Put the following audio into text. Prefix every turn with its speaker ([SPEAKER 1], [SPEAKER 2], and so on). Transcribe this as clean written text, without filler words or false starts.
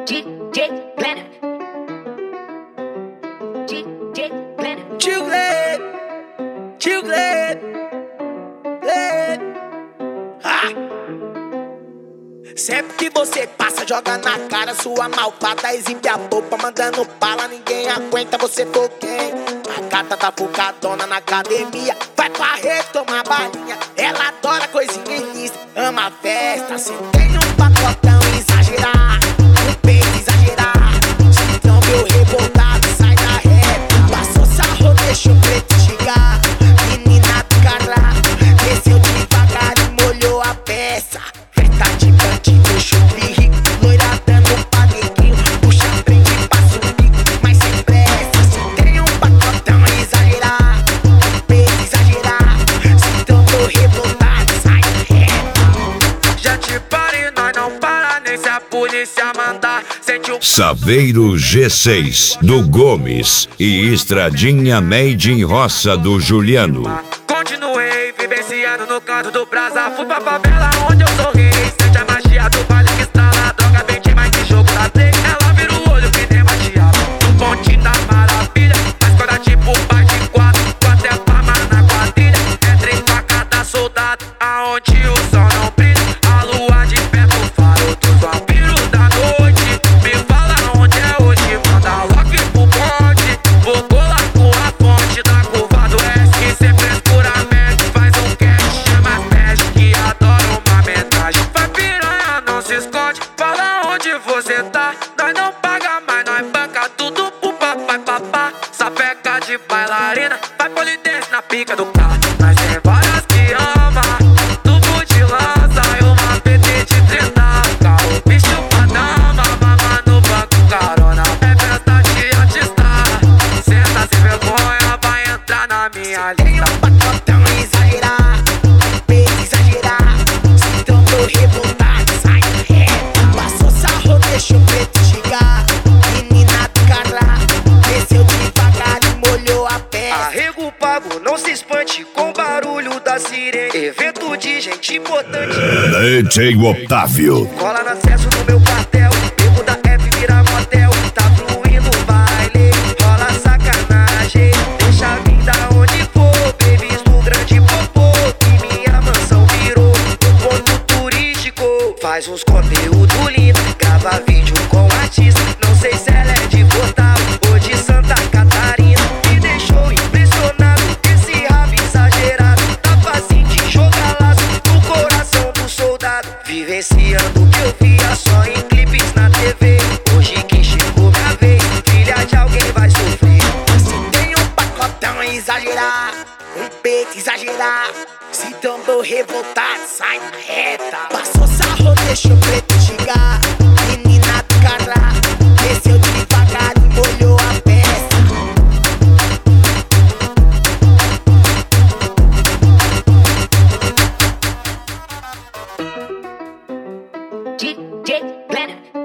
[SPEAKER 1] DJ Planner. DJ Planner.
[SPEAKER 2] Tio Gled. Sempre que você passa, joga na cara sua malvada, exibe a polpa, mandando bala, ninguém aguenta, você for quem? A gata tá focadona na academia, vai pra rede tomar balinha, ela adora coisinha ilícita, ama a festa, se tem um pacotão exagerar, um peito exagerar, se então meu revoltado sai da reta, passou sarro, deixa o preto chegar, menina do caralho, desceu devagar e molhou a peça. Tá de bandido, chupi rico, loira dando panequinho, puxa, prende, passa o bico, mas sem pressa. Se tem um pacotão exagerar, um peito exagerar, se então tô revoltado, sai reta.
[SPEAKER 3] Já te parei, nós não para nem se a polícia mandar. Sente o
[SPEAKER 4] Saveiro G6 do Gomes e Estradinha Made in Roça do Juliano.
[SPEAKER 3] Continuei vivenciando no canto do brasa, fui pra favela onde eu sou rei. Sente a magia do baile que estrala, droga bem demais que jogo da play. Ela vira o olho que nem magia, no ponte da maravilha. Mas quando é tipo bate quatro, quatro é palma na quadrilha. É três pra cada soldado, aonde o sol não brilha. A lua de perto, o faro dos vampiros da noite. Me fala onde é hoje, manda logo pro bonde. Vou colar com a fonte da curva do S, que cê frescuramente faz um cash. Chama as pés que adoram uma homenagem. Vai piranha, não se esconde, fala onde você tá. Nós não paga mais, nós banca tudo pro papai papá. Sapeca de bailarina, vai polidense na pica do carro. Mas tem várias que ama, tubo de lança e uma PT de 30. Carro, bicho pra dama, mama no banco, carona. É festa de artista, senta sem vergonha, vai entrar na minha
[SPEAKER 2] Tem
[SPEAKER 3] lista.
[SPEAKER 2] um pacotão exagerar, um peito exagerar, se então tô revoltado, sai reta. Passou sarro, deixa o preto chegar, menina do caralho, desceu devagar e molhou a peça.
[SPEAKER 3] Arrego pago, não se espante com o barulho da sirene. Evento de gente importante,
[SPEAKER 4] DJ Otávio.
[SPEAKER 3] cola no acesso do meu quartel. Bebo da F vira motel, tá fluindo o baile, rola sacanagem. Deixa a vida onde for, babies no grande popô. E minha mansão virou um ponto turístico. Faz uns conteúdo lindo, grava vídeo com artista. Não sei se ela é de Fortal ou de Santa Catarina. Me deixou impressionado, esse rabo exagerado. Tá fácil de jogar laço no coração do soldado. Vivenciando o que eu via só em clipes na TV. Hoje que chegou minha vez, filha de alguém vai sofrer.
[SPEAKER 2] Se tem um pacotão exagerar, um peito exagerar, se então tô revoltado, sai na reta. Passou sarro, deixa o preto chegar, menina do caralho, desceu devagar e molhou a peça.
[SPEAKER 1] DJ Planner.